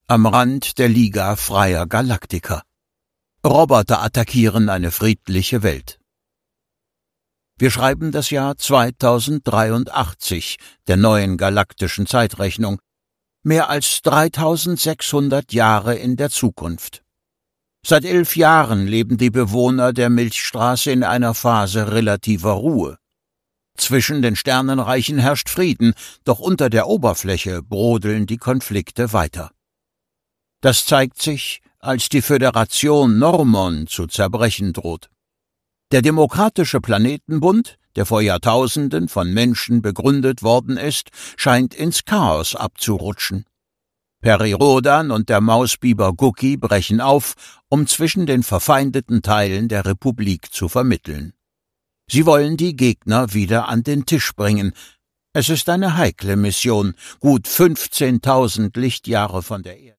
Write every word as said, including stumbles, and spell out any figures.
Am Rand der Liga freier Galaktiker. Roboter attackieren eine friedliche Welt. Wir schreiben das Jahr zweitausenddreiundachtzig der neuen galaktischen Zeitrechnung, mehr als dreitausendsechshundert Jahre in der Zukunft. Seit elf Jahren leben die Bewohner der Milchstraße in einer Phase relativer Ruhe. Zwischen den Sternenreichen herrscht Frieden, doch unter der Oberfläche brodeln die Konflikte weiter. Das zeigt sich, als die Föderation Normon zu zerbrechen droht. Der Demokratische Planetenbund, der vor Jahrtausenden von Menschen begründet worden ist, scheint ins Chaos abzurutschen. Peri Rhodan und der Mausbiber Guki brechen auf, um zwischen den verfeindeten Teilen der Republik zu vermitteln. Sie wollen die Gegner wieder an den Tisch bringen. Es ist eine heikle Mission, gut fünfzehntausend Lichtjahre von der Erde.